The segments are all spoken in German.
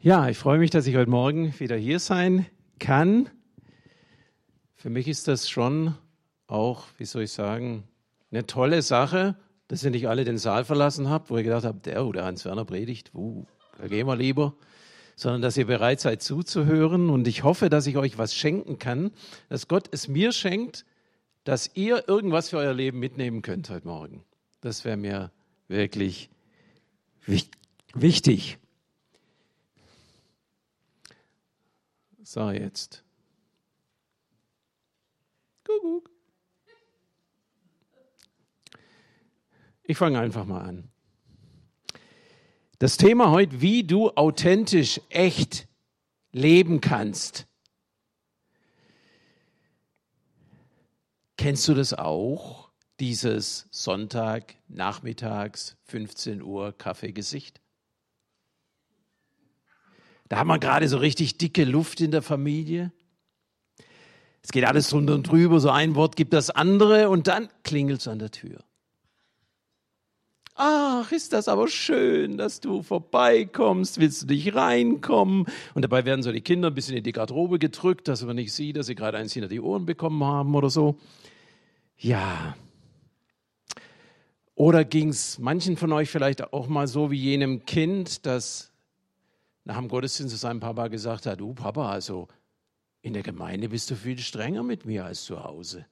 Ja, ich freue mich, dass ich heute Morgen wieder hier sein kann. Für mich ist das schon auch, wie soll ich sagen, eine tolle Sache, dass ihr nicht alle den Saal verlassen habt, wo ihr gedacht habt, der Hans-Werner predigt, da gehen wir lieber, sondern dass ihr bereit seid zuzuhören. Und ich hoffe, dass ich euch was schenken kann, dass Gott es mir schenkt, dass ihr irgendwas für euer Leben mitnehmen könnt heute Morgen. Das wäre mir wirklich wichtig. So, jetzt. Kuckuck. Ich fange einfach mal an. Das Thema heute, wie du authentisch, echt leben kannst. Kennst du das auch, dieses Sonntag, nachmittags, 15 Uhr Kaffeegesicht? Da haben wir gerade so richtig dicke Luft in der Familie. Es geht alles drunter und drüber, so ein Wort gibt das andere und dann klingelt es an der Tür. Ach, ist das aber schön, dass du vorbeikommst, willst du nicht reinkommen? Und dabei werden so die Kinder ein bisschen in die Garderobe gedrückt, dass man nicht sieht, dass sie gerade eins hinter die Ohren bekommen haben oder so. Ja. Oder ging es manchen von euch vielleicht auch mal so wie jenem Kind, das nach dem Gottesdienst zu seinem Papa gesagt hat, du Papa, also in der Gemeinde bist du viel strenger mit mir als zu Hause.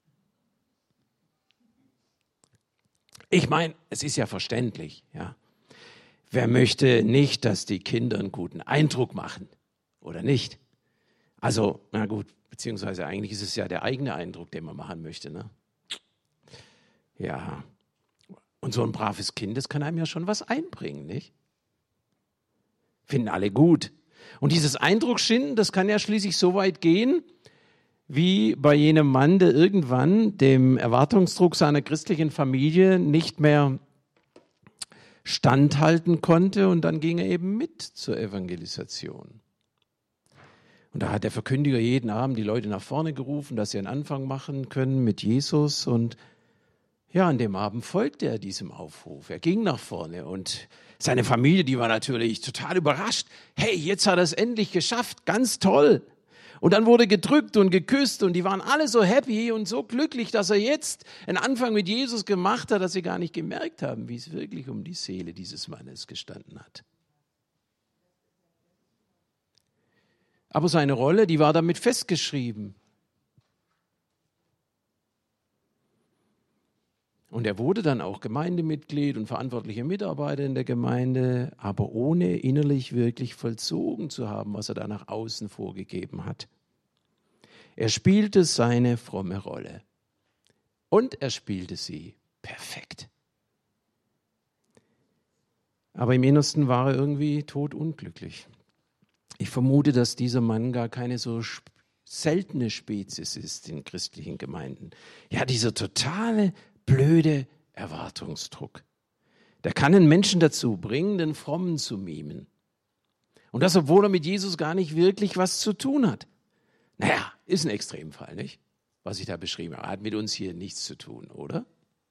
Ich meine, es ist ja verständlich, ja. Wer möchte nicht, dass die Kinder einen guten Eindruck machen, oder nicht? Also, na gut, beziehungsweise eigentlich ist es ja der eigene Eindruck, den man machen möchte, ne? Ja. Und so ein braves Kind, das kann einem ja schon was einbringen, nicht? Finden alle gut. Und dieses Eindrucksschinden, das kann ja schließlich so weit gehen, wie bei jenem Mann, der irgendwann dem Erwartungsdruck seiner christlichen Familie nicht mehr standhalten konnte und dann ging er eben mit zur Evangelisation. Und da hat der Verkündiger jeden Abend die Leute nach vorne gerufen, dass sie einen Anfang machen können mit Jesus und ja, an dem Abend folgte er diesem Aufruf. Er ging nach vorne und seine Familie, die war natürlich total überrascht. Hey, jetzt hat er es endlich geschafft, ganz toll. Und dann wurde gedrückt und geküsst und die waren alle so happy und so glücklich, dass er jetzt einen Anfang mit Jesus gemacht hat, dass sie gar nicht gemerkt haben, wie es wirklich um die Seele dieses Mannes gestanden hat. Aber seine Rolle, die war damit festgeschrieben. Und er wurde dann auch Gemeindemitglied und verantwortlicher Mitarbeiter in der Gemeinde, aber ohne innerlich wirklich vollzogen zu haben, was er da nach außen vorgegeben hat. Er spielte seine fromme Rolle. Und er spielte sie perfekt. Aber im Innersten war er irgendwie todunglücklich. Ich vermute, dass dieser Mann gar keine so seltene Spezies ist in christlichen Gemeinden. Ja, dieser totale blöde Erwartungsdruck. Der kann einen Menschen dazu bringen, den Frommen zu mimen. Und das, obwohl er mit Jesus gar nicht wirklich was zu tun hat. Naja, ist ein Extremfall, nicht? Was ich da beschrieben habe. Hat mit uns hier nichts zu tun, oder?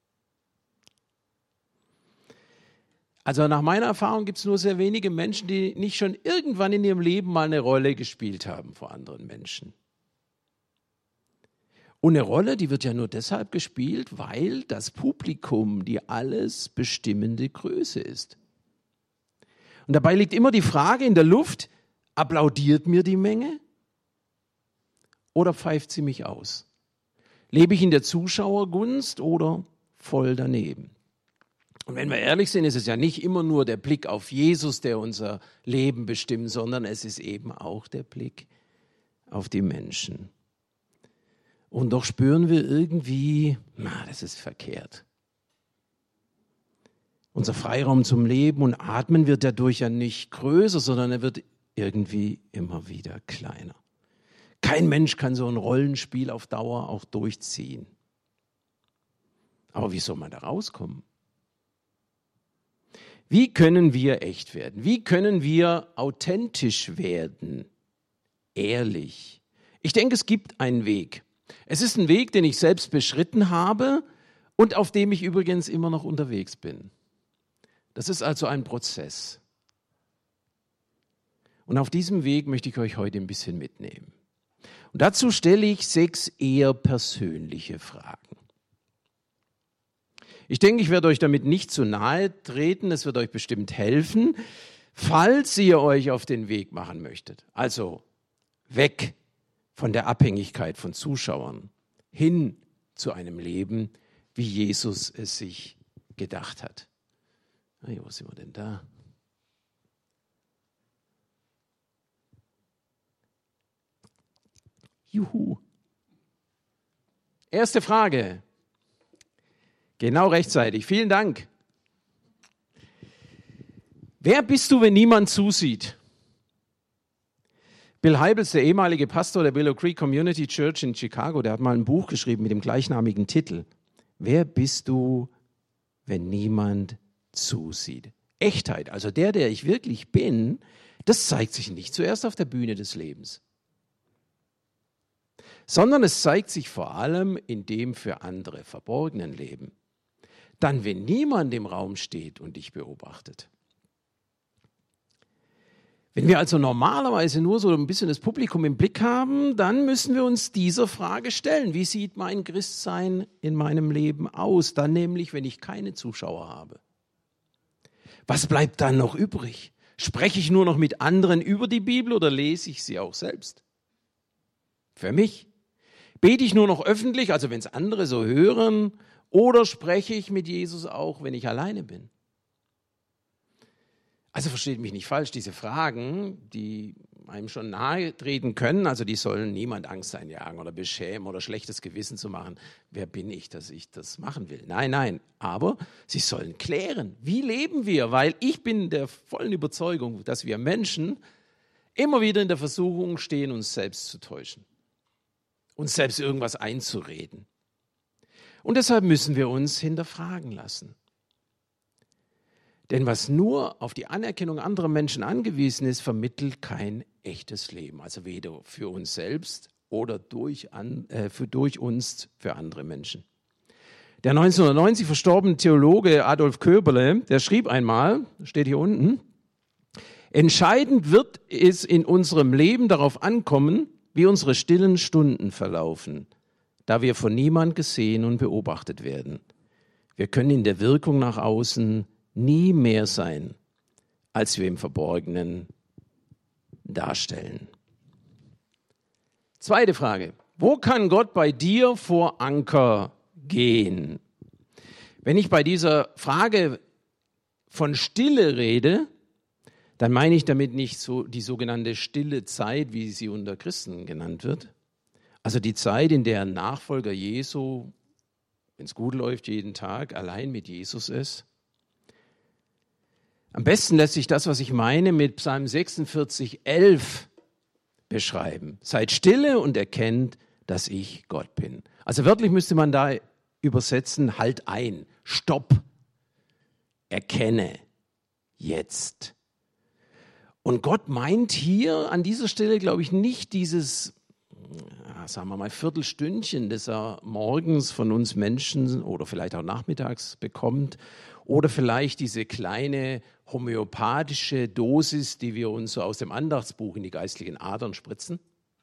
Also nach meiner Erfahrung gibt es nur sehr wenige Menschen, die nicht schon irgendwann in ihrem Leben mal eine Rolle gespielt haben vor anderen Menschen. Und eine Rolle, die wird ja nur deshalb gespielt, weil das Publikum die alles bestimmende Größe ist. Und dabei liegt immer die Frage in der Luft, applaudiert mir die Menge oder pfeift sie mich aus? Lebe ich in der Zuschauergunst oder voll daneben? Und wenn wir ehrlich sind, ist es ja nicht immer nur der Blick auf Jesus, der unser Leben bestimmt, sondern es ist eben auch der Blick auf die Menschen. Und doch spüren wir irgendwie, das ist verkehrt. Unser Freiraum zum Leben und Atmen wird dadurch ja nicht größer, sondern er wird irgendwie immer wieder kleiner. Kein Mensch kann so ein Rollenspiel auf Dauer auch durchziehen. Aber wie soll man da rauskommen? Wie können wir echt werden? Wie können wir authentisch werden? Ehrlich. Ich denke, es gibt einen Weg. Es ist ein Weg, den ich selbst beschritten habe und auf dem ich übrigens immer noch unterwegs bin. Das ist also ein Prozess. Und auf diesem Weg möchte ich euch heute ein bisschen mitnehmen. Und dazu stelle ich 6 eher persönliche Fragen. Ich denke, ich werde euch damit nicht zu nahe treten, es wird euch bestimmt helfen, falls ihr euch auf den Weg machen möchtet. Also weg von der Abhängigkeit von Zuschauern, hin zu einem Leben, wie Jesus es sich gedacht hat. Wo sind wir denn da? Juhu. Erste Frage. Genau rechtzeitig. Vielen Dank. Wer bist du, wenn niemand zusieht? Bill Hybels, der ehemalige Pastor der Willow Creek Community Church in Chicago, der hat mal ein Buch geschrieben mit dem gleichnamigen Titel. Wer bist du, wenn niemand zusieht? Echtheit, also der ich wirklich bin, das zeigt sich nicht zuerst auf der Bühne des Lebens, sondern es zeigt sich vor allem in dem für andere verborgenen Leben. Dann, wenn niemand im Raum steht und dich beobachtet. Wenn wir also normalerweise nur so ein bisschen das Publikum im Blick haben, dann müssen wir uns dieser Frage stellen. Wie sieht mein Christsein in meinem Leben aus? Dann nämlich, wenn ich keine Zuschauer habe. Was bleibt dann noch übrig? Spreche ich nur noch mit anderen über die Bibel oder lese ich sie auch selbst? Für mich. Bete ich nur noch öffentlich, also wenn es andere so hören, oder spreche ich mit Jesus auch, wenn ich alleine bin? Also versteht mich nicht falsch, diese Fragen, die einem schon nahe treten können, also die sollen niemand Angst einjagen oder beschämen oder schlechtes Gewissen zu machen. Wer bin ich, dass ich das machen will? Nein, aber sie sollen klären, wie leben wir? Weil ich bin der vollen Überzeugung, dass wir Menschen immer wieder in der Versuchung stehen, uns selbst zu täuschen, uns selbst irgendwas einzureden. Und deshalb müssen wir uns hinterfragen lassen. Denn was nur auf die Anerkennung anderer Menschen angewiesen ist, vermittelt kein echtes Leben. Also weder für uns selbst oder durch uns für andere Menschen. Der 1990 verstorbene Theologe Adolf Köberle, der schrieb einmal, steht hier unten, entscheidend wird es in unserem Leben darauf ankommen, wie unsere stillen Stunden verlaufen, da wir von niemand gesehen und beobachtet werden. Wir können in der Wirkung nach außen nie mehr sein, als wir im Verborgenen darstellen. Zweite Frage. Wo kann Gott bei dir vor Anker gehen? Wenn ich bei dieser Frage von Stille rede, dann meine ich damit nicht so die sogenannte stille Zeit, wie sie unter Christen genannt wird. Also die Zeit, in der ein Nachfolger Jesu, wenn es gut läuft, jeden Tag allein mit Jesus ist. Am besten lässt sich das, was ich meine, mit Psalm 46,11 beschreiben. Seid stille und erkennt, dass ich Gott bin. Also wörtlich müsste man da übersetzen, halt ein, stopp, erkenne, jetzt. Und Gott meint hier an dieser Stelle, glaube ich, nicht dieses, sagen wir mal, Viertelstündchen, das er morgens von uns Menschen oder vielleicht auch nachmittags bekommt oder vielleicht diese kleine homöopathische Dosis, die wir uns so aus dem Andachtsbuch in die geistlichen Adern spritzen.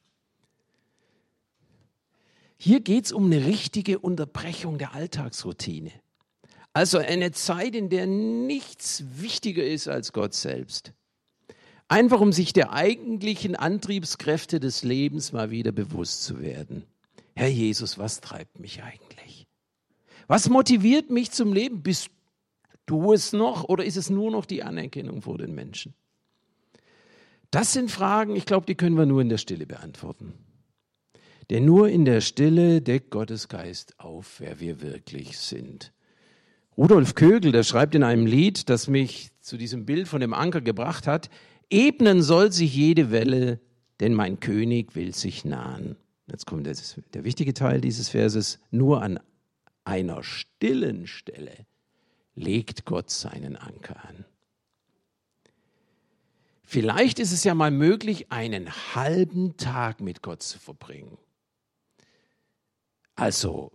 Hier geht es um eine richtige Unterbrechung der Alltagsroutine. Also eine Zeit, in der nichts wichtiger ist als Gott selbst. Einfach um sich der eigentlichen Antriebskräfte des Lebens mal wieder bewusst zu werden. Herr Jesus, was treibt mich eigentlich? Was motiviert mich zum Leben? Bist du es noch oder ist es nur noch die Anerkennung vor den Menschen? Das sind Fragen, ich glaube, die können wir nur in der Stille beantworten. Denn nur in der Stille deckt Gottes Geist auf, wer wir wirklich sind. Rudolf Kögel, der schreibt in einem Lied, das mich zu diesem Bild von dem Anker gebracht hat, ebnen soll sich jede Welle, denn mein König will sich nahen. Jetzt kommt der wichtige Teil dieses Verses. Nur an einer stillen Stelle legt Gott seinen Anker an. Vielleicht ist es ja mal möglich, einen halben Tag mit Gott zu verbringen. Also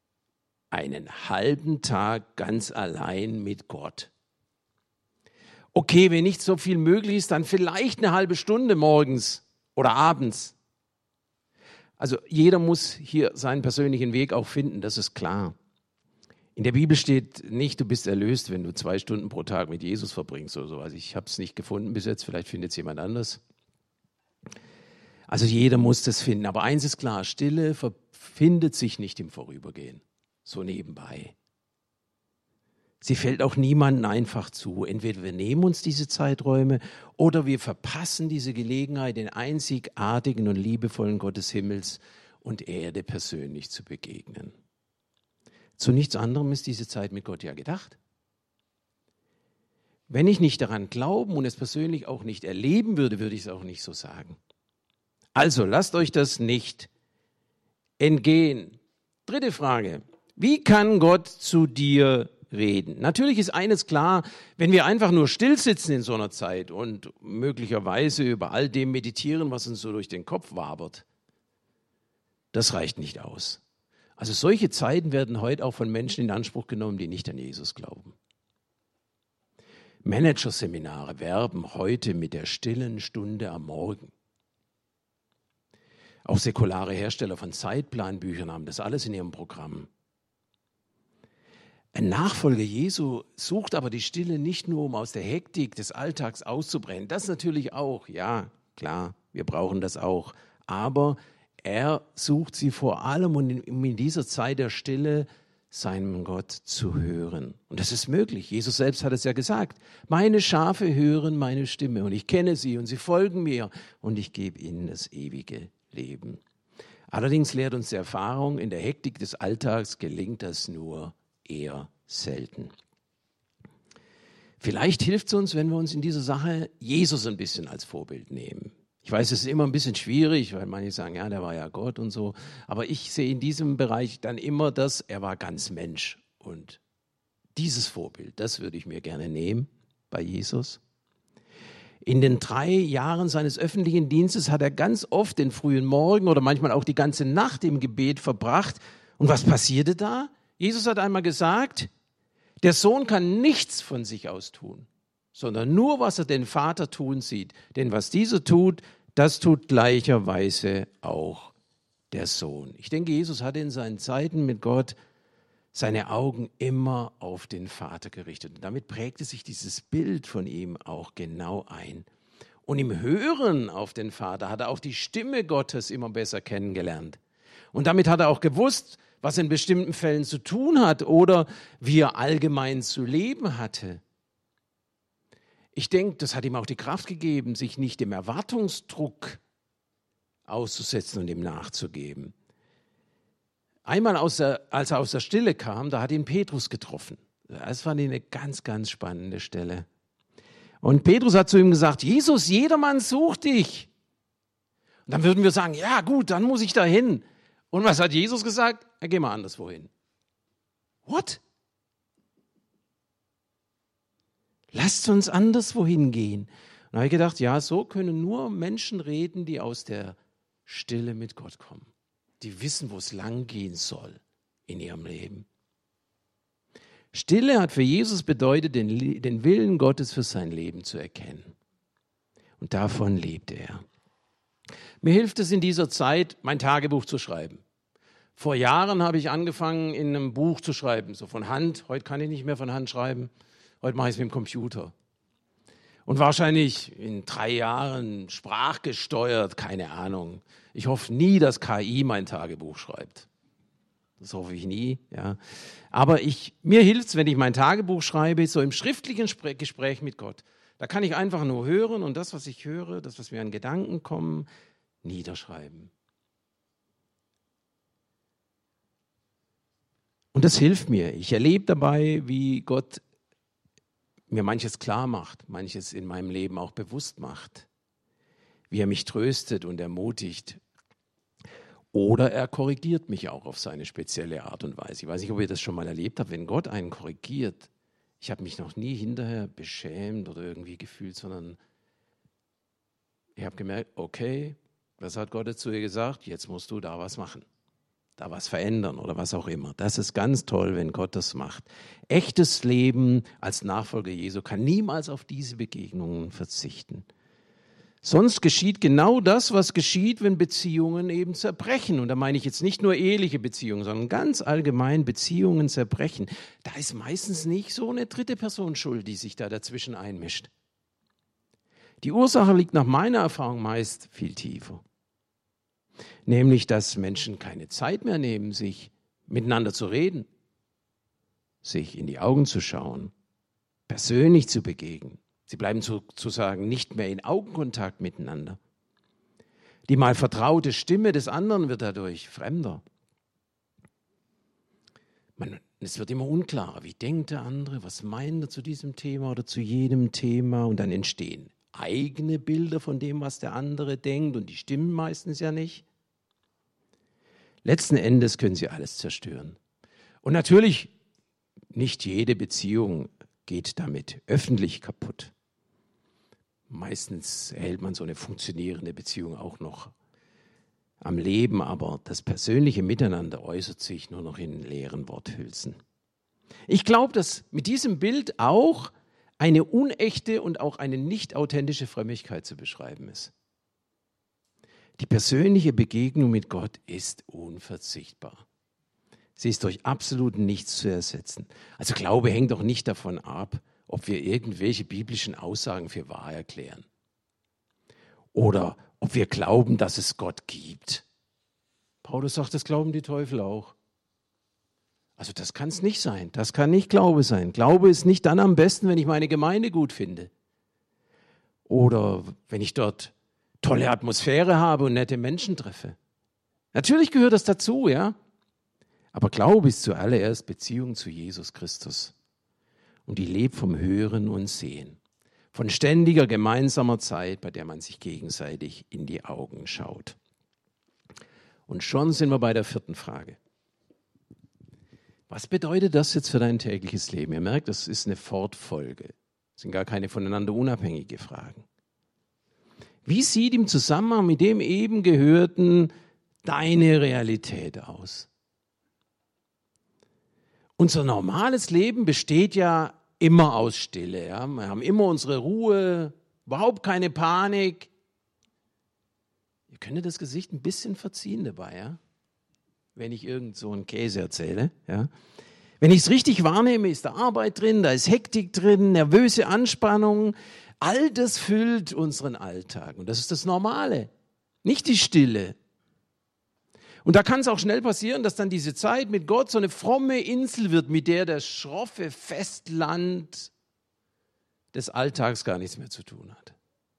einen halben Tag ganz allein mit Gott. Okay, wenn nicht so viel möglich ist, dann vielleicht eine halbe Stunde morgens oder abends. Also jeder muss hier seinen persönlichen Weg auch finden, das ist klar. In der Bibel steht nicht, du bist erlöst, wenn du 2 Stunden pro Tag mit Jesus verbringst oder so. Also ich habe es nicht gefunden bis jetzt, vielleicht findet es jemand anders. Also jeder muss das finden. Aber eins ist klar, Stille findet sich nicht im Vorübergehen, so nebenbei. Sie fällt auch niemandem einfach zu. Entweder wir nehmen uns diese Zeiträume oder wir verpassen diese Gelegenheit, den einzigartigen und liebevollen Gott des Himmels und Erde persönlich zu begegnen. Zu nichts anderem ist diese Zeit mit Gott ja gedacht. Wenn ich nicht daran glauben und es persönlich auch nicht erleben würde, würde ich es auch nicht so sagen. Also lasst euch das nicht entgehen. 3. Frage. Wie kann Gott zu dir reden? Natürlich ist eines klar, wenn wir einfach nur still sitzen in so einer Zeit und möglicherweise über all dem meditieren, was uns so durch den Kopf wabert, das reicht nicht aus. Also solche Zeiten werden heute auch von Menschen in Anspruch genommen, die nicht an Jesus glauben. Managerseminare werben heute mit der stillen Stunde am Morgen. Auch säkulare Hersteller von Zeitplanbüchern haben das alles in ihrem Programm. Ein Nachfolger Jesu sucht aber die Stille nicht nur, um aus der Hektik des Alltags auszubrennen. Das natürlich auch, ja, klar, wir brauchen das auch. Aber er sucht sie vor allem, um in dieser Zeit der Stille seinem Gott zu hören. Und das ist möglich. Jesus selbst hat es ja gesagt. Meine Schafe hören meine Stimme und ich kenne sie und sie folgen mir und ich gebe ihnen das ewige Leben. Allerdings lehrt uns die Erfahrung, in der Hektik des Alltags gelingt das nur eher selten. Vielleicht hilft es uns, wenn wir uns in dieser Sache Jesus ein bisschen als Vorbild nehmen. Ich weiß, es ist immer ein bisschen schwierig, weil manche sagen, ja, der war ja Gott und so. Aber ich sehe in diesem Bereich dann immer das, er war ganz Mensch. Und dieses Vorbild, das würde ich mir gerne nehmen bei Jesus. In den 3 Jahren seines öffentlichen Dienstes hat er ganz oft den frühen Morgen oder manchmal auch die ganze Nacht im Gebet verbracht. Und was passierte da? Jesus hat einmal gesagt, der Sohn kann nichts von sich aus tun, sondern nur, was er den Vater tun sieht. Denn was dieser tut, das tut gleicherweise auch der Sohn. Ich denke, Jesus hatte in seinen Zeiten mit Gott seine Augen immer auf den Vater gerichtet. Und damit prägte sich dieses Bild von ihm auch genau ein. Und im Hören auf den Vater hat er auch die Stimme Gottes immer besser kennengelernt. Und damit hat er auch gewusst, was in bestimmten Fällen zu tun hat oder wie er allgemein zu leben hatte. Ich denke, das hat ihm auch die Kraft gegeben, sich nicht dem Erwartungsdruck auszusetzen und ihm nachzugeben. Einmal, als er aus der Stille kam, da hat ihn Petrus getroffen. Das fand ich eine ganz, ganz spannende Stelle. Und Petrus hat zu ihm gesagt, Jesus, jedermann sucht dich. Und dann würden wir sagen, ja gut, dann muss ich da hin. Und was hat Jesus gesagt? Geh mal anderswo hin. What? Lasst uns anderswo hingehen. Und da habe ich gedacht, ja, so können nur Menschen reden, die aus der Stille mit Gott kommen. Die wissen, wo es lang gehen soll in ihrem Leben. Stille hat für Jesus bedeutet, den Willen Gottes für sein Leben zu erkennen. Und davon lebte er. Mir hilft es in dieser Zeit, mein Tagebuch zu schreiben. Vor Jahren habe ich angefangen, in einem Buch zu schreiben, so von Hand. Heute kann ich nicht mehr von Hand schreiben. Heute mache ich es mit dem Computer. Und wahrscheinlich in 3 Jahren sprachgesteuert, keine Ahnung. Ich hoffe nie, dass KI mein Tagebuch schreibt. Das hoffe ich nie. Ja. Aber mir hilft es, wenn ich mein Tagebuch schreibe, so im schriftlichen Gespräch mit Gott. Da kann ich einfach nur hören und das, was ich höre, das, was mir an Gedanken kommen, niederschreiben. Und das hilft mir. Ich erlebe dabei, wie Gott mir manches klar macht, manches in meinem Leben auch bewusst macht, wie er mich tröstet und ermutigt. Oder er korrigiert mich auch auf seine spezielle Art und Weise. Ich weiß nicht, ob ihr das schon mal erlebt habt, wenn Gott einen korrigiert. Ich habe mich noch nie hinterher beschämt oder irgendwie gefühlt, sondern ich habe gemerkt, okay, was hat Gott zu dir gesagt? Jetzt musst du da was machen. da was verändern oder was auch immer. Das ist ganz toll, wenn Gott das macht. Echtes Leben als Nachfolger Jesu kann niemals auf diese Begegnungen verzichten. Sonst geschieht genau das, was geschieht, wenn Beziehungen eben zerbrechen. Und da meine ich jetzt nicht nur eheliche Beziehungen, sondern ganz allgemein Beziehungen zerbrechen. Da ist meistens nicht so eine dritte Person schuld, die sich da dazwischen einmischt. Die Ursache liegt nach meiner Erfahrung meist viel tiefer. Nämlich, dass Menschen keine Zeit mehr nehmen, sich miteinander zu reden, sich in die Augen zu schauen, persönlich zu begegnen. Sie bleiben sozusagen nicht mehr in Augenkontakt miteinander. Die mal vertraute Stimme des anderen wird dadurch fremder. Es wird immer unklarer, wie denkt der andere, was meint er zu diesem Thema oder zu jenem Thema, und dann entstehen eigene Bilder von dem, was der andere denkt, und die stimmen meistens ja nicht. Letzten Endes können sie alles zerstören. Und natürlich, nicht jede Beziehung geht damit öffentlich kaputt. Meistens hält man so eine funktionierende Beziehung auch noch am Leben, aber das persönliche Miteinander äußert sich nur noch in leeren Worthülsen. Ich glaube, dass mit diesem Bild auch eine unechte und auch eine nicht authentische Frömmigkeit zu beschreiben ist. Die persönliche Begegnung mit Gott ist unverzichtbar. Sie ist durch absolut nichts zu ersetzen. Also Glaube hängt doch nicht davon ab, ob wir irgendwelche biblischen Aussagen für wahr erklären. Oder ob wir glauben, dass es Gott gibt. Paulus sagt, das glauben die Teufel auch. Also das kann es nicht sein. Das kann nicht Glaube sein. Glaube ist nicht dann am besten, wenn ich meine Gemeinde gut finde. Oder wenn ich dort tolle Atmosphäre habe und nette Menschen treffe. Natürlich gehört das dazu, ja. Aber Glaube ist zuallererst Beziehung zu Jesus Christus. Und die lebt vom Hören und Sehen. Von ständiger gemeinsamer Zeit, bei der man sich gegenseitig in die Augen schaut. Und schon sind wir bei der 4. Frage. Was bedeutet das jetzt für dein tägliches Leben? Ihr merkt, das ist eine Fortfolge. Das sind gar keine voneinander unabhängige Fragen. Wie sieht im Zusammenhang mit dem eben Gehörten deine Realität aus? Unser normales Leben besteht ja immer aus Stille. Ja? Wir haben immer unsere Ruhe, überhaupt keine Panik. Ihr könnt das Gesicht ein bisschen verziehen dabei, ja? Wenn ich irgend so einen Käse erzähle. Ja? Wenn ich es richtig wahrnehme, ist da Arbeit drin, da ist Hektik drin, nervöse Anspannung. All das füllt unseren Alltag. Und das ist das Normale, nicht die Stille. Und da kann es auch schnell passieren, dass dann diese Zeit mit Gott so eine fromme Insel wird, mit der das schroffe Festland des Alltags gar nichts mehr zu tun hat.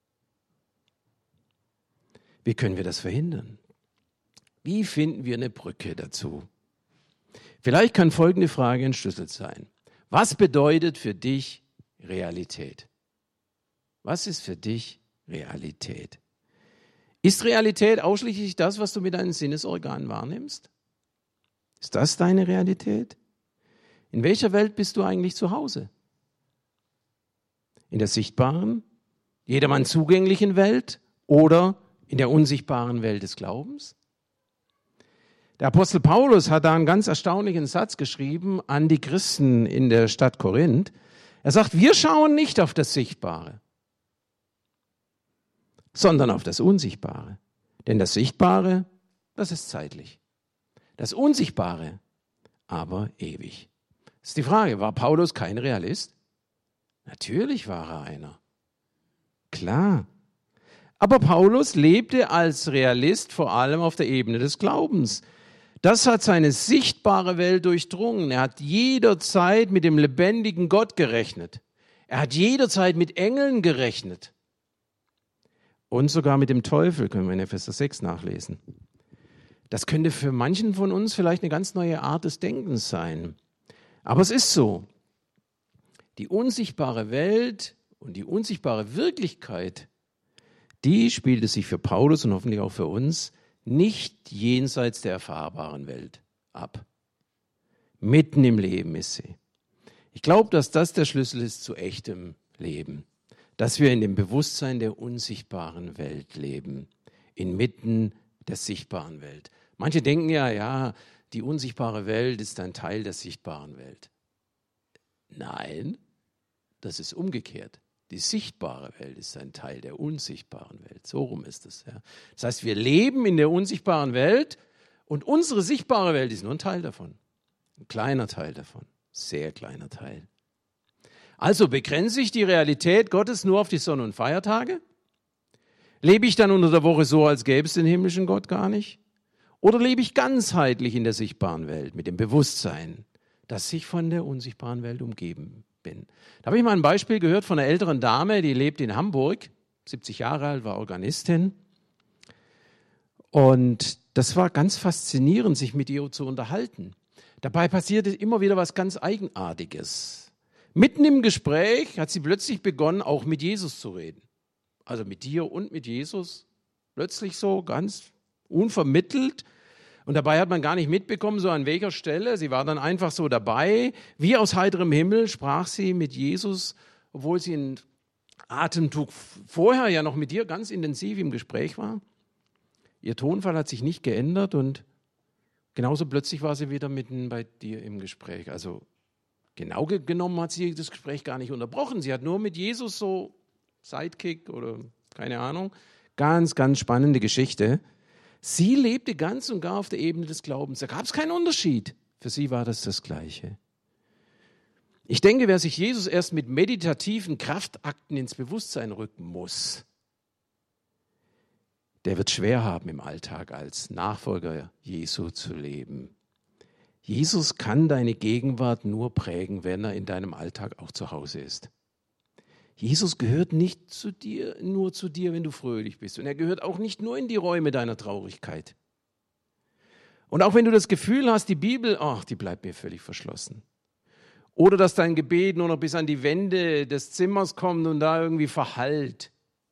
Wie können wir das verhindern? Wie finden wir eine Brücke dazu? Vielleicht kann folgende Frage ein Schlüssel sein. Was bedeutet für dich Realität? Was ist für dich Realität? Ist Realität ausschließlich das, was du mit deinen Sinnesorganen wahrnimmst? Ist das deine Realität? In welcher Welt bist du eigentlich zu Hause? In der sichtbaren, jedermann zugänglichen Welt oder in der unsichtbaren Welt des Glaubens? Der Apostel Paulus hat da einen ganz erstaunlichen Satz geschrieben an die Christen in der Stadt Korinth. Er sagt, wir schauen nicht auf das Sichtbare, sondern auf das Unsichtbare. Denn das Sichtbare, das ist zeitlich. Das Unsichtbare, aber ewig. Das ist die Frage, war Paulus kein Realist? Natürlich war er einer. Klar. Aber Paulus lebte als Realist vor allem auf der Ebene des Glaubens. Das hat seine sichtbare Welt durchdrungen. Er hat jederzeit mit dem lebendigen Gott gerechnet. Er hat jederzeit mit Engeln gerechnet. Und sogar mit dem Teufel, können wir in Epheser 6 nachlesen. Das könnte für manchen von uns vielleicht eine ganz neue Art des Denkens sein. Aber es ist so. Die unsichtbare Welt und die unsichtbare Wirklichkeit, die spielte sich für Paulus und hoffentlich auch für uns nicht jenseits der erfahrbaren Welt ab. Mitten im Leben ist sie. Ich glaube, dass das der Schlüssel ist zu echtem Leben. Dass wir in dem Bewusstsein der unsichtbaren Welt leben, inmitten der sichtbaren Welt. Manche denken ja, die unsichtbare Welt ist ein Teil der sichtbaren Welt. Nein, das ist umgekehrt. Die sichtbare Welt ist ein Teil der unsichtbaren Welt. So rum ist es. Ja. Das heißt, wir leben in der unsichtbaren Welt und unsere sichtbare Welt ist nur ein Teil davon. Ein kleiner Teil davon. Sehr kleiner Teil. Also begrenze ich die Realität Gottes nur auf die Sonn- und Feiertage? Lebe ich dann unter der Woche so, als gäbe es den himmlischen Gott gar nicht? Oder lebe ich ganzheitlich in der sichtbaren Welt mit dem Bewusstsein, dass ich von der unsichtbaren Welt umgeben bin? Da habe ich mal ein Beispiel gehört von einer älteren Dame, die lebt in Hamburg, 70 Jahre alt, war Organistin. Und das war ganz faszinierend, sich mit ihr zu unterhalten. Dabei passierte immer wieder was ganz Eigenartiges. Mitten im Gespräch hat sie plötzlich begonnen, auch mit Jesus zu reden. Also mit dir und mit Jesus. Plötzlich so ganz unvermittelt. Und dabei hat man gar nicht mitbekommen, so an welcher Stelle. Sie war dann einfach so dabei. Wie aus heiterem Himmel sprach sie mit Jesus, obwohl sie in Atemzug vorher ja noch mit dir ganz intensiv im Gespräch war. Ihr Tonfall hat sich nicht geändert und genauso plötzlich war sie wieder mitten bei dir im Gespräch. Also genau genommen hat sie das Gespräch gar nicht unterbrochen. Sie hat nur mit Jesus so Sidekick oder keine Ahnung. Ganz, ganz spannende Geschichte. Sie lebte ganz und gar auf der Ebene des Glaubens. Da gab es keinen Unterschied. Für sie war das Gleiche. Ich denke, wer sich Jesus erst mit meditativen Kraftakten ins Bewusstsein rücken muss, der wird schwer haben im Alltag als Nachfolger Jesu zu leben. Jesus kann deine Gegenwart nur prägen, wenn er in deinem Alltag auch zu Hause ist. Jesus gehört nicht zu dir, nur zu dir, wenn du fröhlich bist. Und er gehört auch nicht nur in die Räume deiner Traurigkeit. Und auch wenn du das Gefühl hast, die Bibel, die bleibt mir völlig verschlossen. Oder dass dein Gebet nur noch bis an die Wände des Zimmers kommt und da irgendwie verhallt.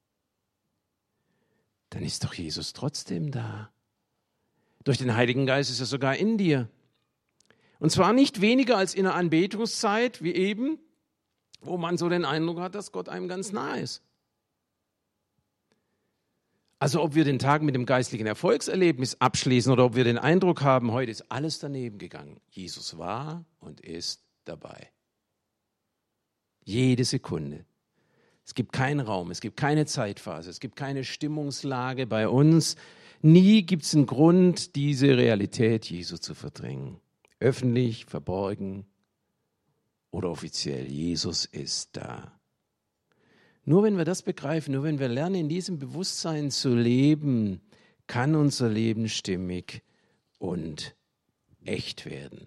Dann ist doch Jesus trotzdem da. Durch den Heiligen Geist ist er sogar in dir. Und zwar nicht weniger als in der Anbetungszeit, wie eben, wo man so den Eindruck hat, dass Gott einem ganz nahe ist. Also ob wir den Tag mit dem geistlichen Erfolgserlebnis abschließen oder ob wir den Eindruck haben, heute ist alles daneben gegangen. Jesus war und ist dabei. Jede Sekunde. Es gibt keinen Raum, es gibt keine Zeitphase, es gibt keine Stimmungslage bei uns. Nie gibt es einen Grund, diese Realität Jesu zu verdrängen. Öffentlich, verborgen oder offiziell. Jesus ist da. Nur wenn wir das begreifen, nur wenn wir lernen, in diesem Bewusstsein zu leben, kann unser Leben stimmig und echt werden.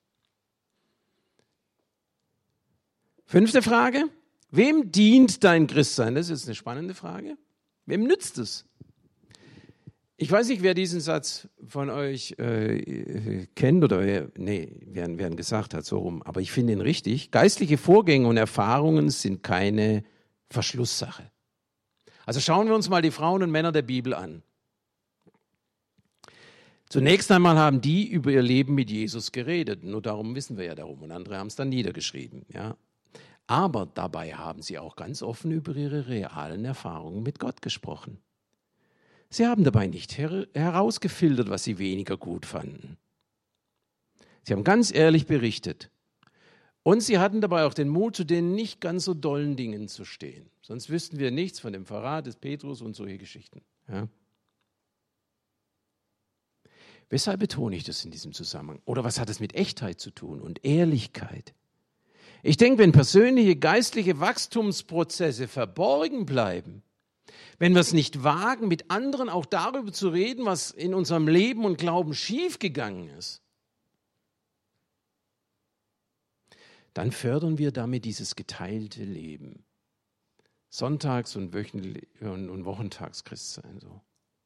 5. Frage. Wem dient dein Christsein? Das ist eine spannende Frage. Wem nützt es? Ich weiß nicht, wer diesen Satz von euch kennt oder wer ihn gesagt hat, so rum. Aber ich finde ihn richtig. Geistliche Vorgänge und Erfahrungen sind keine Verschlusssache. Also schauen wir uns mal die Frauen und Männer der Bibel an. Zunächst einmal haben die über ihr Leben mit Jesus geredet. Nur darum wissen wir ja darum. Und andere haben es dann niedergeschrieben. Ja. Aber dabei haben sie auch ganz offen über ihre realen Erfahrungen mit Gott gesprochen. Sie haben dabei nicht herausgefiltert, was sie weniger gut fanden. Sie haben ganz ehrlich berichtet. Und sie hatten dabei auch den Mut, zu den nicht ganz so dollen Dingen zu stehen. Sonst wüssten wir nichts von dem Verrat des Petrus und solche Geschichten. Ja. Weshalb betone ich das in diesem Zusammenhang? Oder was hat es mit Echtheit zu tun und Ehrlichkeit? Ich denke, wenn persönliche geistliche Wachstumsprozesse verborgen bleiben, wenn wir es nicht wagen, mit anderen auch darüber zu reden, was in unserem Leben und Glauben schiefgegangen ist, dann fördern wir damit dieses geteilte Leben. Sonntags- und Wochentags-Christsein. So.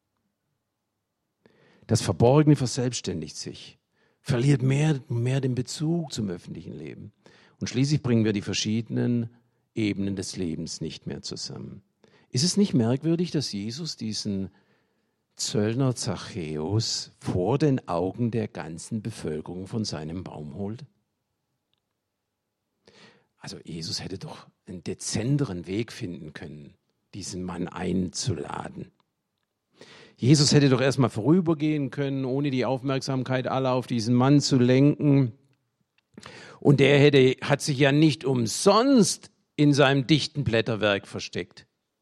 Das Verborgene verselbstständigt sich, verliert mehr und mehr den Bezug zum öffentlichen Leben. Und schließlich bringen wir die verschiedenen Ebenen des Lebens nicht mehr zusammen. Ist es nicht merkwürdig, dass Jesus diesen Zöllner Zachäus vor den Augen der ganzen Bevölkerung von seinem Baum holt? Also Jesus hätte doch einen dezenteren Weg finden können, diesen Mann einzuladen. Jesus hätte doch erstmal vorübergehen können, ohne die Aufmerksamkeit aller auf diesen Mann zu lenken. Und der hat sich ja nicht umsonst in seinem dichten Blätterwerk versteckt.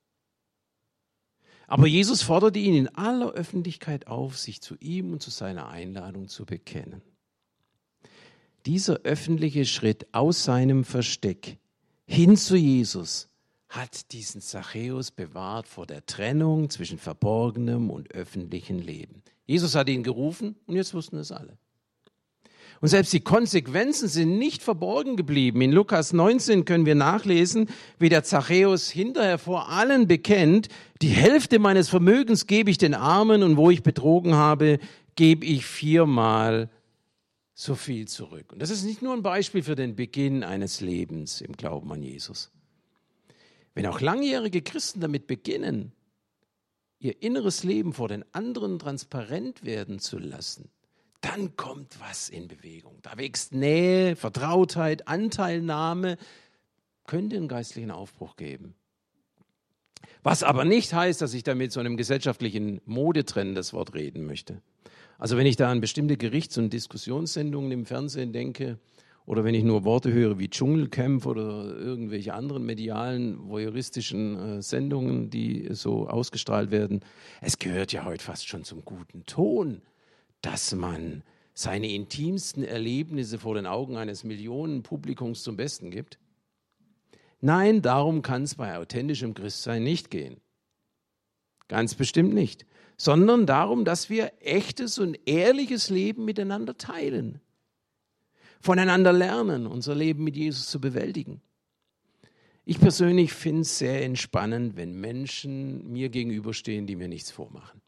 Aber Jesus forderte ihn in aller Öffentlichkeit auf, sich zu ihm und zu seiner Einladung zu bekennen. Dieser öffentliche Schritt aus seinem Versteck hin zu Jesus hat diesen Zachäus bewahrt vor der Trennung zwischen verborgenem und öffentlichem Leben. Jesus hat ihn gerufen und jetzt wussten es alle. Und selbst die Konsequenzen sind nicht verborgen geblieben. In Lukas 19 können wir nachlesen, wie der Zachäus hinterher vor allen bekennt, die Hälfte meines Vermögens gebe ich den Armen und wo ich betrogen habe, gebe ich 4-mal so viel zurück. Und das ist nicht nur ein Beispiel für den Beginn eines Lebens im Glauben an Jesus. Wenn auch langjährige Christen damit beginnen, ihr inneres Leben vor den anderen transparent werden zu lassen, dann kommt was in Bewegung. Da wächst Nähe, Vertrautheit, Anteilnahme, könnte einen geistlichen Aufbruch geben. Was aber nicht heißt, dass ich damit so einem gesellschaftlichen Modetrend das Wort reden möchte. Also wenn ich da an bestimmte Gerichts- und Diskussionssendungen im Fernsehen denke oder wenn ich nur Worte höre wie Dschungelcamp oder irgendwelche anderen medialen, voyeuristischen Sendungen, die so ausgestrahlt werden, es gehört ja heute fast schon zum guten Ton, dass man seine intimsten Erlebnisse vor den Augen eines Millionenpublikums zum Besten gibt. Nein, darum kann es bei authentischem Christsein nicht gehen. Ganz bestimmt nicht. Sondern darum, dass wir echtes und ehrliches Leben miteinander teilen. Voneinander lernen, unser Leben mit Jesus zu bewältigen. Ich persönlich finde es sehr entspannend, wenn Menschen mir gegenüberstehen, die mir nichts vormachen.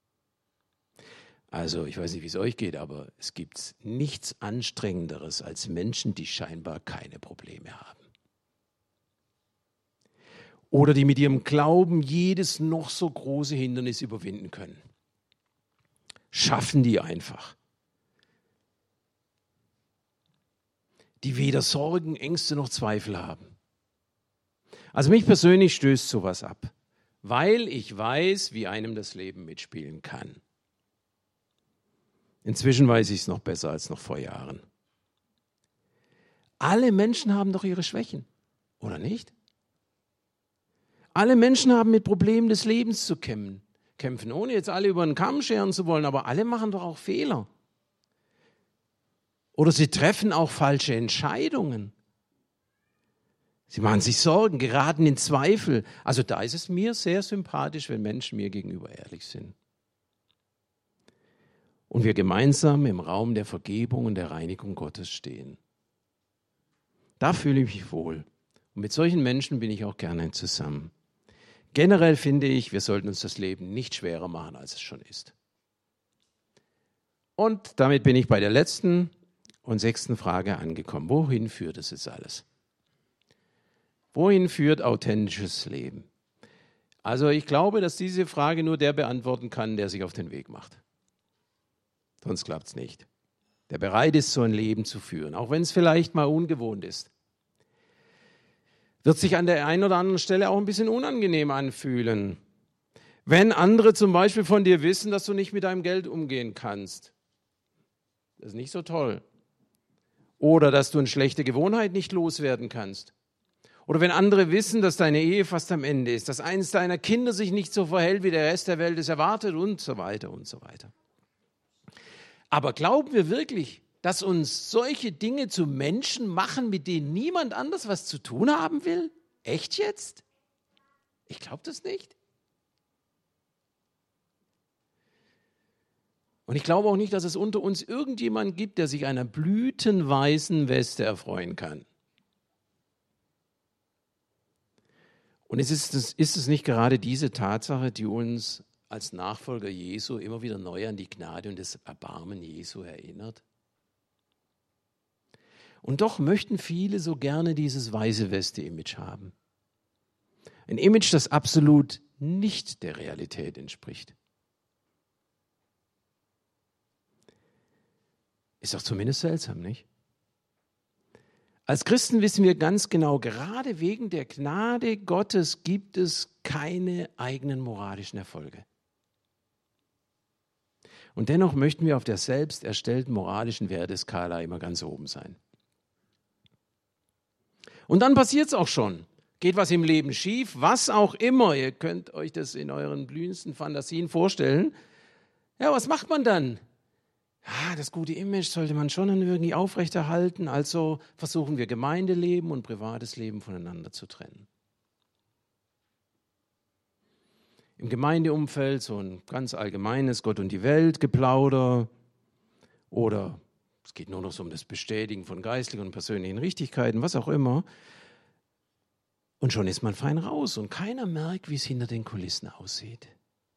Also ich weiß nicht, wie es euch geht, aber es gibt nichts Anstrengenderes als Menschen, die scheinbar keine Probleme haben. Oder die mit ihrem Glauben jedes noch so große Hindernis überwinden können. Schaffen die einfach. Die weder Sorgen, Ängste noch Zweifel haben. Also mich persönlich stößt sowas ab, weil ich weiß, wie einem das Leben mitspielen kann. Inzwischen weiß ich es noch besser als noch vor Jahren. Alle Menschen haben doch ihre Schwächen, oder nicht? Alle Menschen haben mit Problemen des Lebens zu kämpfen, ohne jetzt alle über den Kamm scheren zu wollen, aber alle machen doch auch Fehler. Oder sie treffen auch falsche Entscheidungen. Sie machen sich Sorgen, geraten in Zweifel. Also da ist es mir sehr sympathisch, wenn Menschen mir gegenüber ehrlich sind. Und wir gemeinsam im Raum der Vergebung und der Reinigung Gottes stehen. Da fühle ich mich wohl. Und mit solchen Menschen bin ich auch gerne zusammen. Generell finde ich, wir sollten uns das Leben nicht schwerer machen, als es schon ist. Und damit bin ich bei der letzten und 6. Frage angekommen. Wohin führt es jetzt alles? Wohin führt authentisches Leben? Also ich glaube, dass diese Frage nur der beantworten kann, der sich auf den Weg macht. Sonst klappt es nicht. Der bereit ist, so ein Leben zu führen, auch wenn es vielleicht mal ungewohnt ist. Wird sich an der einen oder anderen Stelle auch ein bisschen unangenehm anfühlen. Wenn andere zum Beispiel von dir wissen, dass du nicht mit deinem Geld umgehen kannst. Das ist nicht so toll. Oder dass du eine schlechte Gewohnheit nicht loswerden kannst. Oder wenn andere wissen, dass deine Ehe fast am Ende ist, dass eines deiner Kinder sich nicht so verhält, wie der Rest der Welt es erwartet und so weiter und so weiter. Aber glauben wir wirklich, dass uns solche Dinge zu Menschen machen, mit denen niemand anders was zu tun haben will? Echt jetzt? Ich glaube das nicht. Und ich glaube auch nicht, dass es unter uns irgendjemanden gibt, der sich einer blütenweißen Weste erfreuen kann. Und ist es nicht gerade diese Tatsache, die uns als Nachfolger Jesu immer wieder neu an die Gnade und das Erbarmen Jesu erinnert? Und doch möchten viele so gerne dieses weiße Weste-Image haben. Ein Image, das absolut nicht der Realität entspricht. Ist doch zumindest seltsam, nicht? Als Christen wissen wir ganz genau, gerade wegen der Gnade Gottes gibt es keine eigenen moralischen Erfolge. Und dennoch möchten wir auf der selbst erstellten moralischen Werteskala immer ganz oben sein. Und dann passiert es auch schon. Geht was im Leben schief, was auch immer. Ihr könnt euch das in euren blühendsten Fantasien vorstellen. Ja, was macht man dann? Ja, das gute Image sollte man schon irgendwie aufrechterhalten. Also versuchen wir Gemeindeleben und privates Leben voneinander zu trennen. Im Gemeindeumfeld so ein ganz allgemeines Gott und die Welt Geplauder oder es geht nur noch so um das Bestätigen von geistlichen und persönlichen Richtigkeiten, was auch immer. Und schon ist man fein raus und keiner merkt, wie es hinter den Kulissen aussieht.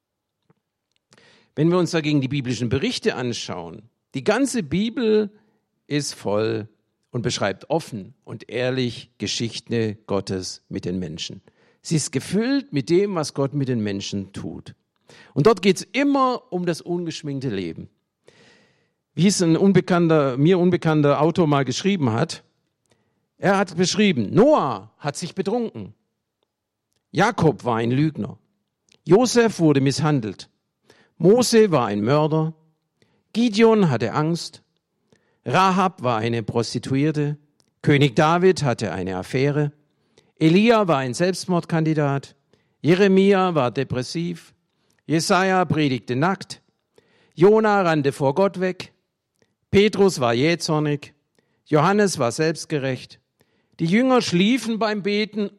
Wenn wir uns dagegen die biblischen Berichte anschauen, die ganze Bibel ist voll und beschreibt offen und ehrlich Geschichte Gottes mit den Menschen. Sie ist gefüllt mit dem, was Gott mit den Menschen tut. Und dort geht es immer um das ungeschminkte Leben. Wie es ein mir unbekannter Autor mal geschrieben hat, er hat beschrieben, Noah hat sich betrunken, Jakob war ein Lügner, Josef wurde misshandelt, Mose war ein Mörder, Gideon hatte Angst, Rahab war eine Prostituierte, König David hatte eine Affäre, Elia war ein Selbstmordkandidat, Jeremia war depressiv, Jesaja predigte nackt, Jona rannte vor Gott weg, Petrus war jähzornig, Johannes war selbstgerecht, die Jünger schliefen beim Beten,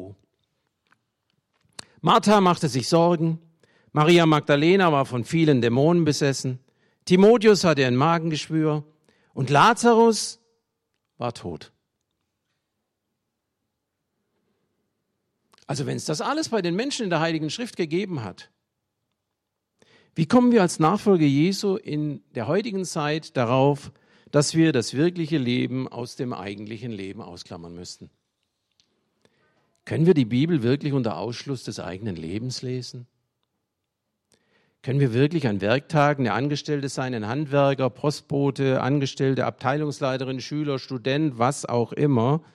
Martha machte sich Sorgen, Maria Magdalena war von vielen Dämonen besessen, Timotheus hatte ein Magengeschwür und Lazarus war tot. Also wenn es das alles bei den Menschen in der Heiligen Schrift gegeben hat, wie kommen wir als Nachfolger Jesu in der heutigen Zeit darauf, dass wir das wirkliche Leben aus dem eigentlichen Leben ausklammern müssten? Können wir die Bibel wirklich unter Ausschluss des eigenen Lebens lesen? Können wir wirklich an Werktagen eine Angestellte sein, ein Handwerker, Postbote, Angestellte, Abteilungsleiterin, Schüler, Student, was auch immer,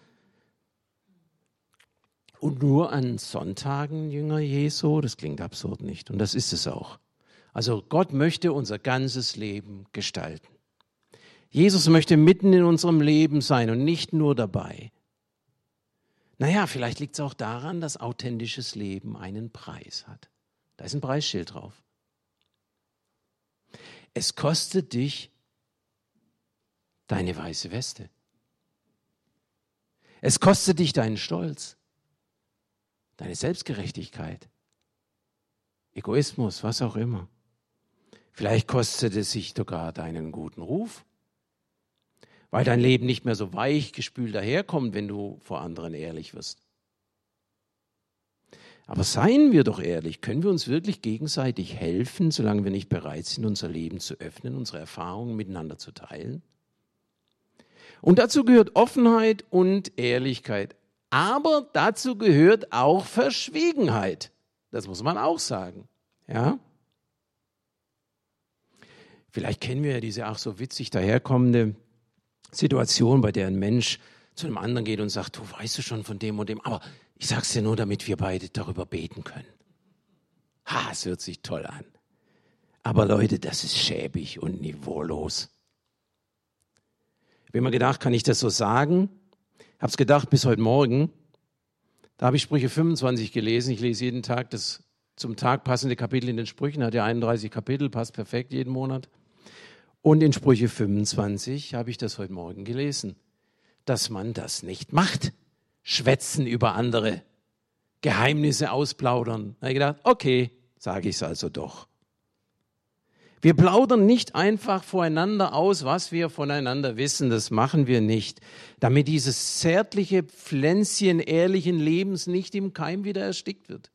und nur an Sonntagen Jünger Jesu? Das klingt absurd, nicht? Und das ist es auch. Also Gott möchte unser ganzes Leben gestalten. Jesus möchte mitten in unserem Leben sein und nicht nur dabei. Naja, vielleicht liegt es auch daran, dass authentisches Leben einen Preis hat. Da ist ein Preisschild drauf. Es kostet dich deine weiße Weste. Es kostet dich deinen Stolz, deine Selbstgerechtigkeit, Egoismus, was auch immer. Vielleicht kostet es sich sogar deinen guten Ruf, weil dein Leben nicht mehr so weichgespült daherkommt, wenn du vor anderen ehrlich wirst. Aber seien wir doch ehrlich, können wir uns wirklich gegenseitig helfen, solange wir nicht bereit sind, unser Leben zu öffnen, unsere Erfahrungen miteinander zu teilen? Und dazu gehört Offenheit und Ehrlichkeit. Aber dazu gehört auch Verschwiegenheit. Das muss man auch sagen. Ja? Vielleicht kennen wir ja diese ach so witzig daherkommende Situation, bei der ein Mensch zu einem anderen geht und sagt, du weißt du schon von dem und dem, aber ich sag's dir nur, damit wir beide darüber beten können. Ha, es hört sich toll an. Aber Leute, das ist schäbig und niveaulos. Ich habe mir gedacht, kann ich das so sagen? Hab's gedacht bis heute Morgen. Da habe ich Sprüche 25 gelesen. Ich lese jeden Tag das zum Tag passende Kapitel in den Sprüchen. Hat ja 31 Kapitel, passt perfekt jeden Monat. Und in Sprüche 25 habe ich das heute Morgen gelesen, dass man das nicht macht. Schwätzen über andere, Geheimnisse ausplaudern. Da habe ich gedacht, okay, sage ich es also doch. Wir plaudern nicht einfach voreinander aus, was wir voneinander wissen. Das machen wir nicht, damit dieses zärtliche Pflänzchen ehrlichen Lebens nicht im Keim wieder erstickt wird.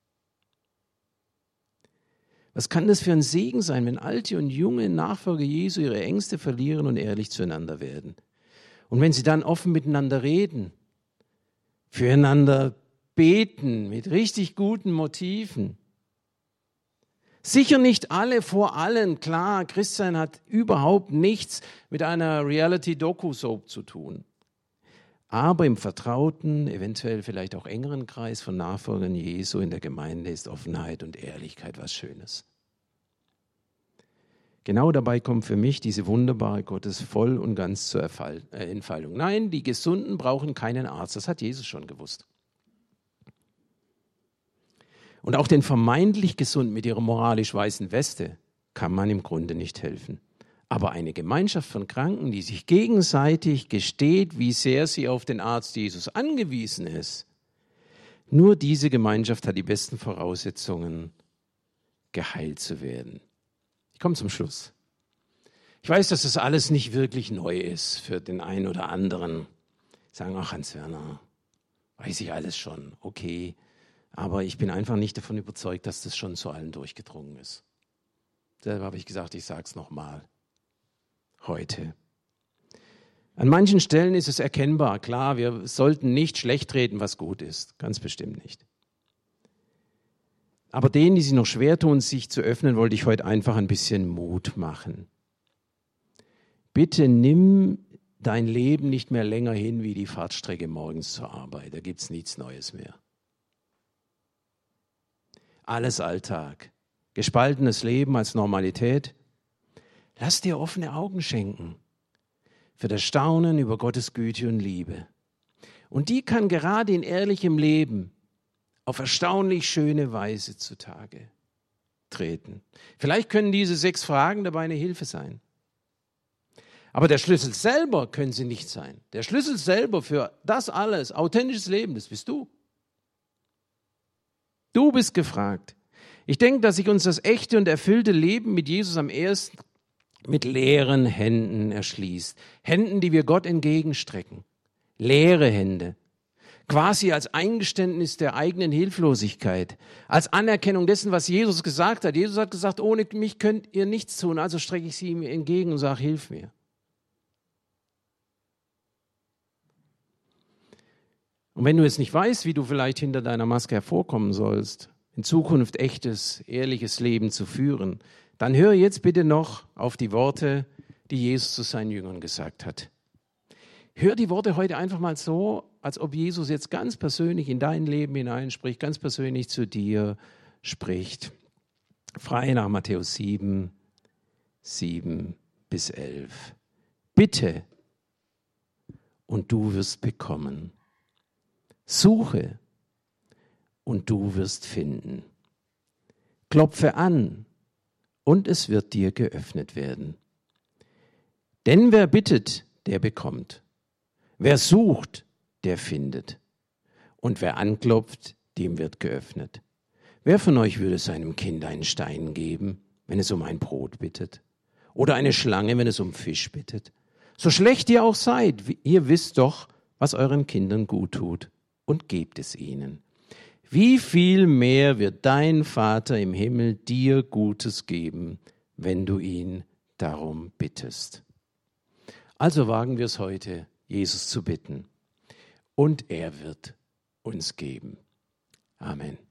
Was kann das für ein Segen sein, wenn alte und junge Nachfolger Jesu ihre Ängste verlieren und ehrlich zueinander werden? Und wenn sie dann offen miteinander reden, füreinander beten mit richtig guten Motiven. Sicher nicht alle vor allen, klar, Christsein hat überhaupt nichts mit einer Reality-Doku-Soap zu tun. Aber im vertrauten, eventuell vielleicht auch engeren Kreis von Nachfolgern Jesu in der Gemeinde ist Offenheit und Ehrlichkeit was Schönes. Genau dabei kommt für mich diese wunderbare Gottes voll und ganz zur Entfaltung. Nein, die Gesunden brauchen keinen Arzt, das hat Jesus schon gewusst. Und auch den vermeintlich Gesunden mit ihrer moralisch weißen Weste kann man im Grunde nicht helfen. Aber eine Gemeinschaft von Kranken, die sich gegenseitig gesteht, wie sehr sie auf den Arzt Jesus angewiesen ist, nur diese Gemeinschaft hat die besten Voraussetzungen, geheilt zu werden. Ich komme zum Schluss. Ich weiß, dass das alles nicht wirklich neu ist für den einen oder anderen. Sagen, ach Hans-Werner, weiß ich alles schon, okay. Aber ich bin einfach nicht davon überzeugt, dass das schon zu allen durchgedrungen ist. Selber habe ich gesagt, ich sage es nochmal. Heute. An manchen Stellen ist es erkennbar, klar, wir sollten nicht schlecht reden, was gut ist. Ganz bestimmt nicht. Aber denen, die sich noch schwer tun, sich zu öffnen, wollte ich heute einfach ein bisschen Mut machen. Bitte nimm dein Leben nicht mehr länger hin wie die Fahrtstrecke morgens zur Arbeit. Da gibt es nichts Neues mehr. Alles Alltag. Gespaltenes Leben als Normalität. Lass dir offene Augen schenken für das Staunen über Gottes Güte und Liebe. Und die kann gerade in ehrlichem Leben auf erstaunlich schöne Weise zutage treten. Vielleicht können diese 6 Fragen dabei eine Hilfe sein. Aber der Schlüssel selber können sie nicht sein. Der Schlüssel selber für das alles, authentisches Leben, das bist du. Du bist gefragt. Ich denke, dass sich uns das echte und erfüllte Leben mit Jesus am ersten mit leeren Händen erschließt. Händen, die wir Gott entgegenstrecken. Leere Hände. Quasi als Eingeständnis der eigenen Hilflosigkeit. Als Anerkennung dessen, was Jesus gesagt hat. Jesus hat gesagt, ohne mich könnt ihr nichts tun. Also strecke ich sie ihm entgegen und sage, hilf mir. Und wenn du jetzt nicht weißt, wie du vielleicht hinter deiner Maske hervorkommen sollst, in Zukunft echtes, ehrliches Leben zu führen, dann höre jetzt bitte noch auf die Worte, die Jesus zu seinen Jüngern gesagt hat. Hör die Worte heute einfach mal so, als ob Jesus jetzt ganz persönlich in dein Leben hineinspricht, ganz persönlich zu dir spricht. Frei nach Matthäus 7, 7-11. Bitte und du wirst bekommen. Suche und du wirst finden. Klopfe an und es wird dir geöffnet werden. Denn wer bittet, der bekommt. Wer sucht, der findet. Und wer anklopft, dem wird geöffnet. Wer von euch würde seinem Kind einen Stein geben, wenn es um ein Brot bittet? Oder eine Schlange, wenn es um Fisch bittet? So schlecht ihr auch seid, ihr wisst doch, was euren Kindern gut tut, und gebt es ihnen. Wie viel mehr wird dein Vater im Himmel dir Gutes geben, wenn du ihn darum bittest? Also wagen wir es heute, Jesus zu bitten. Und er wird uns geben. Amen.